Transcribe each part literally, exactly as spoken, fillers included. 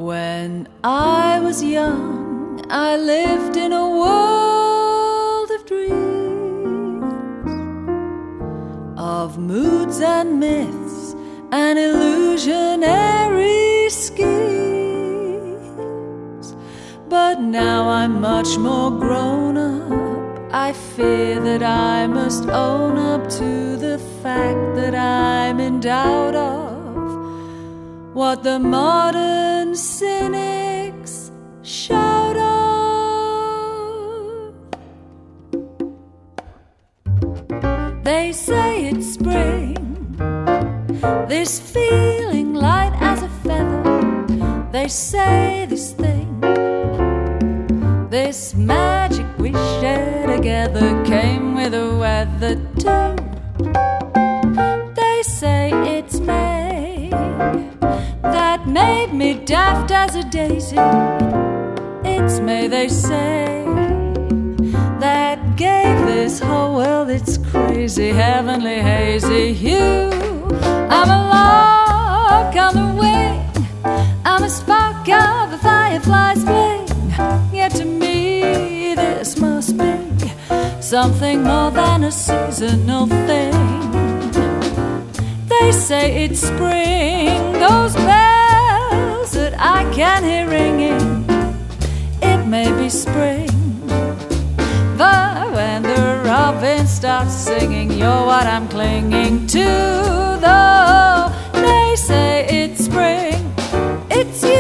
When I was young, I lived in a world of dreams, of moods and myths and illusionary schemes. But now I'm much more grown up. I fear that I must own up to the fact that I'm in doubt of what the modern cynics shout of. They say it's spring, this feeling light as a feather. They say this thing, this magic we share together, came with the weather too. They say it's May, that made me daft as a daisy. It's May, they say, that gave this whole world its crazy, heavenly, hazy hue. I'm a lark on the wing, I'm a spark of a firefly's flame. Yet to me this must be something more than a seasonal thing. They say it's spring, those bells that I can hear ringing. It may be spring, but when the robin starts singing, you're what I'm clinging to. Though they say it's spring, it's you.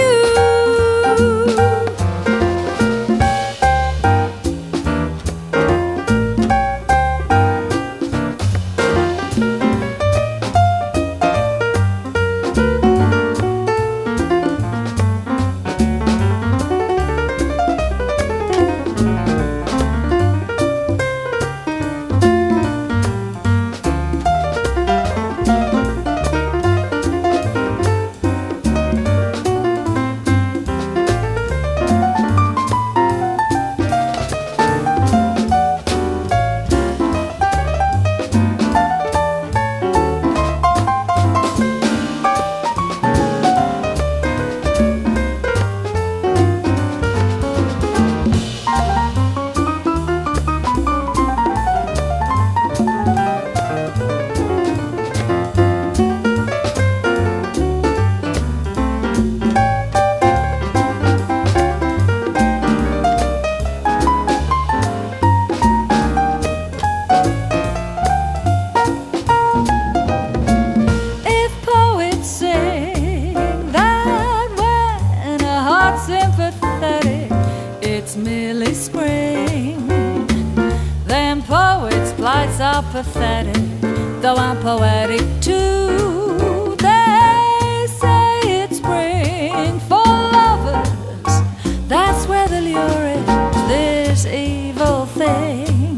Sympathetic, it's merely spring. Them poets' plights are pathetic, though I'm poetic too. They say it's spring for lovers, that's where the lure is, this evil thing,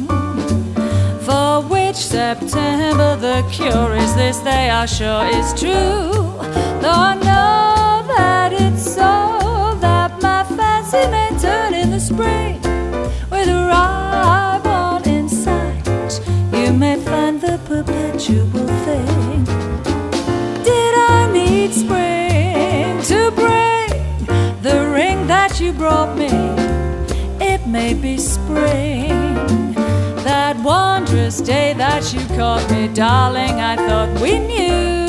for which September the cure is. This they are sure is true, though I know that it's so. Fancy may turn in the spring with a ripe one in sight. You may find the perpetual thing. Did I need spring to bring the ring that you brought me? It may be spring, that wondrous day that you caught me. Darling, I thought we knew.